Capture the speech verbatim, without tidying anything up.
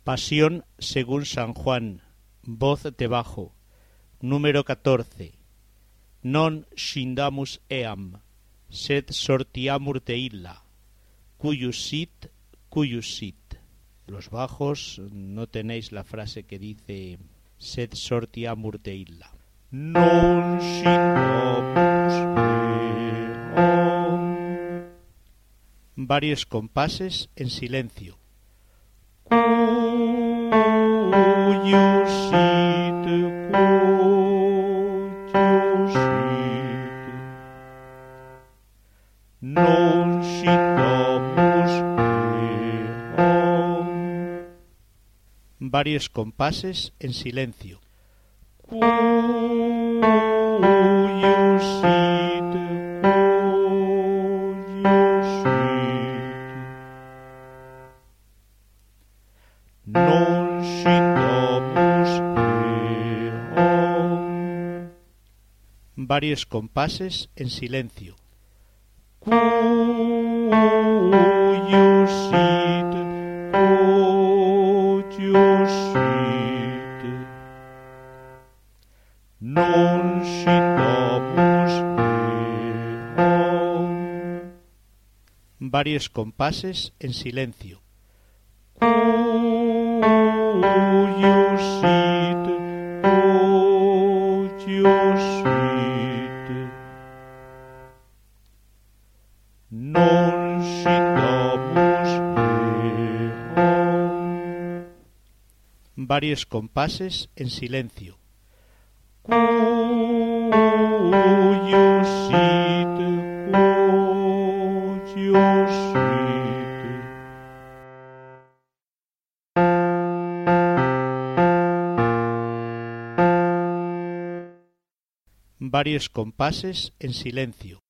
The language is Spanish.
Pasión según San Juan, voz de bajo, número catorce. Non scindamus eam, sed sortiamur de illa, cuius sit, cuius sit. Los bajos no tenéis la frase que dice sed sortiamur de illa. Non scindamus eam. Varios compases en silencio. Cuius sit, cuius sit. Non scindamus eam. Varios compases en silencio. Cuius sit, cuius sit. Non scindamus eam. Varios compases en silencio. Cuius sit, cuius sit. Non scindamus eam. Varios compases en silencio. Cuius sit, cuius sit. Non scindamus eam. Varios compases en silencio. Cuius sit, cuius sit. Varios compases en silencio.